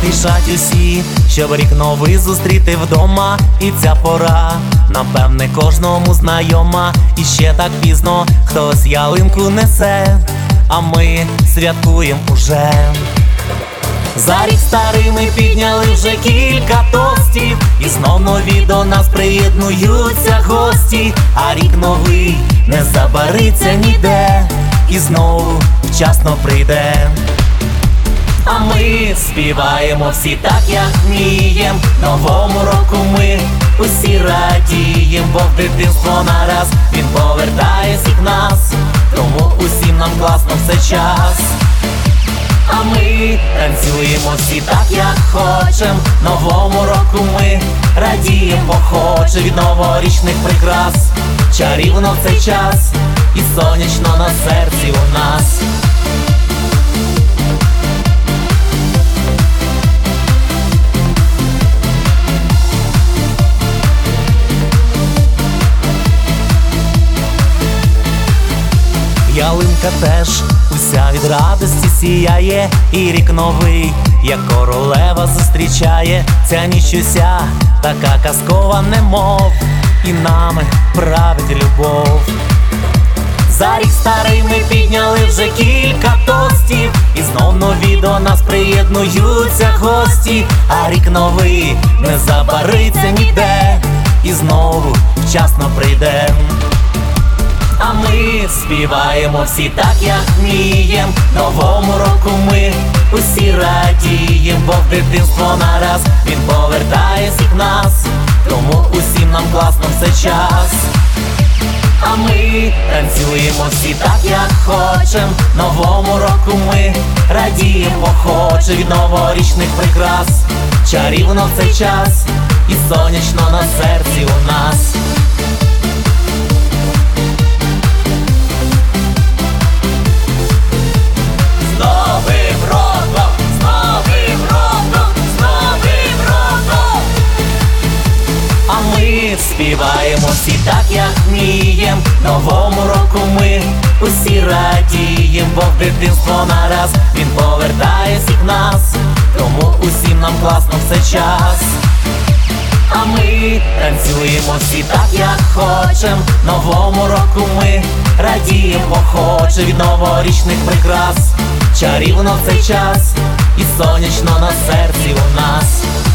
поспішать усі, щоб рік новий зустріти вдома. І ця пора, напевне, кожному знайома. І ще так пізно хтось ялинку несе, а ми святкуємо уже. За рік старий ми підняли вже кілька тостів, і знов нові до нас приєднуються гості. А рік новий не забариться ніде, і знову вчасно прийде. А ми співаємо всі так, як вмієм. Новому року ми усі радієм, бо в дитинство нараз він повертає всіх нас. Тому усім нам класно все час. А ми танцюємо всі так, як хочем. Новому року ми радієм охоче від новорічних прикрас. Чарівно в цей час і сонячно на серці у нас. Ялинка теж уся від радості сіяє, і рік новий, як королева зустрічає. Ця ніч уся така казкова, немов, і нами править любов. За рік старий ми підняли вже кілька тостів, і знов нові до нас приєднуються гості. А рік новий не забариться ніде, і знову вчасно прийде. А ми співаємо всі так, як вмієм. Новому року ми усі радієм, бо в дитинство нараз він повертає всіх нас. Тому усім нам класно все час. А ми танцюємо всі так, як хочем. Новому року ми радієм охоче від новорічних прикрас. Чарівно в цей час і сонячно на серці у нас. Співаємо всі так, як вмієм. Новому року ми усі радієм, бо в дитинство нараз він повертає всіх нас. Тому усім нам класно все час. А ми танцюємо всі так, як хочем. Новому року ми радієм охоче від новорічних прикрас. Чарівно в цей час і сонячно на серці у нас.